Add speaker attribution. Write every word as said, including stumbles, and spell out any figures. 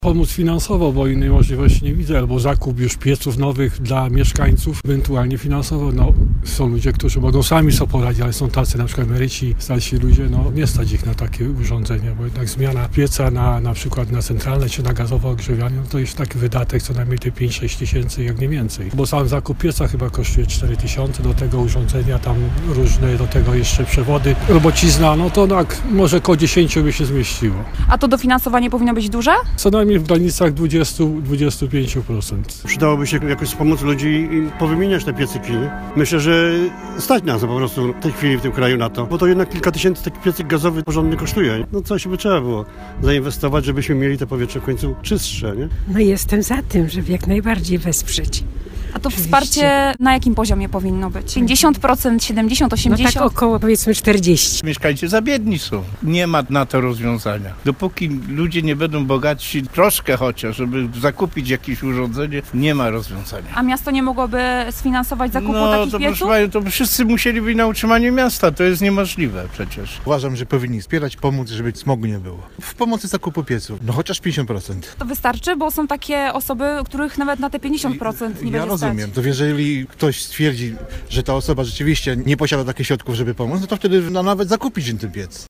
Speaker 1: Pomóc finansowo, bo innej możliwości nie widzę, albo zakup już pieców nowych dla mieszkańców, ewentualnie finansowo. No, są ludzie, którzy mogą sami sobie poradzić, ale są tacy na przykład emeryci, starsi ludzie, no nie stać ich na takie urządzenia, bo jednak zmiana pieca na, na przykład na centralne czy na gazowe ogrzewanie, no to jest taki wydatek co najmniej te pięć sześć tysięcy, jak nie więcej. Bo sam zakup pieca chyba kosztuje cztery tysiące, do tego urządzenia tam różne, do tego jeszcze przewody, robocizna, no to tak może koło dziesięć by się zmieściło.
Speaker 2: A to dofinansowanie powinno być duże?
Speaker 1: Co najmniej w granicach dwadzieścia do dwudziestu pięciu procent.
Speaker 3: Przydałoby się jakoś wspomóc ludzi i powymieniać te piecyki. Myślę, że stać nas po prostu w tej chwili w tym kraju na to, bo to jednak kilka tysięcy taki piecyk gazowy porządnie kosztuje. No coś by trzeba było zainwestować, żebyśmy mieli te powietrze w końcu czystsze, nie?
Speaker 4: No jestem za tym, żeby jak najbardziej wesprzeć.
Speaker 2: A to
Speaker 4: Oczywiście.
Speaker 2: Wsparcie na jakim poziomie powinno być? pięćdziesiąt procent, siedemdziesiąt procent, osiemdziesiąt procent?
Speaker 4: No tak około powiedzmy czterdzieści.
Speaker 5: Mieszkańcy za biedni są. Nie ma na to rozwiązania. Dopóki ludzie nie będą bogatsi troszkę chociaż, żeby zakupić jakieś urządzenie, nie ma rozwiązania.
Speaker 2: A miasto nie mogłoby sfinansować zakupu
Speaker 5: no,
Speaker 2: takich
Speaker 5: to
Speaker 2: pieców?
Speaker 5: proszę panią, to wszyscy musieli być na utrzymanie miasta. To jest niemożliwe przecież.
Speaker 6: Uważam, że powinni wspierać, pomóc, żeby smogu nie było. W pomocy zakupu pieców, no chociaż pięćdziesiąt procent.
Speaker 2: To wystarczy, bo są takie osoby, których nawet na te pięćdziesiąt procent nie
Speaker 6: Ja
Speaker 2: będzie
Speaker 6: rozumiem,
Speaker 2: stać.
Speaker 6: to jeżeli ktoś stwierdzi, że ta osoba rzeczywiście nie posiada takich środków, żeby pomóc, no to wtedy no, nawet zakupić im ten piec.